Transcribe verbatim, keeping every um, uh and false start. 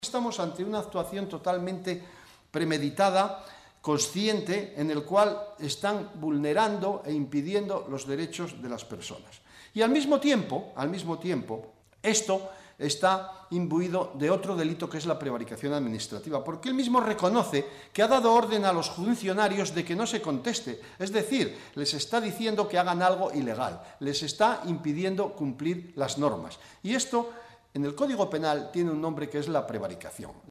Estamos ante una actuación totalmente premeditada, consciente, en el cual están vulnerando e impidiendo los derechos de las personas. Y al mismo tiempo, al mismo tiempo, esto está imbuido de otro delito que es la prevaricación administrativa, porque él mismo reconoce que ha dado orden a los funcionarios de que no se conteste, es decir, les está diciendo que hagan algo ilegal, les está impidiendo cumplir las normas. Y esto, en el Código Penal, tiene un nombre que es la prevaricación.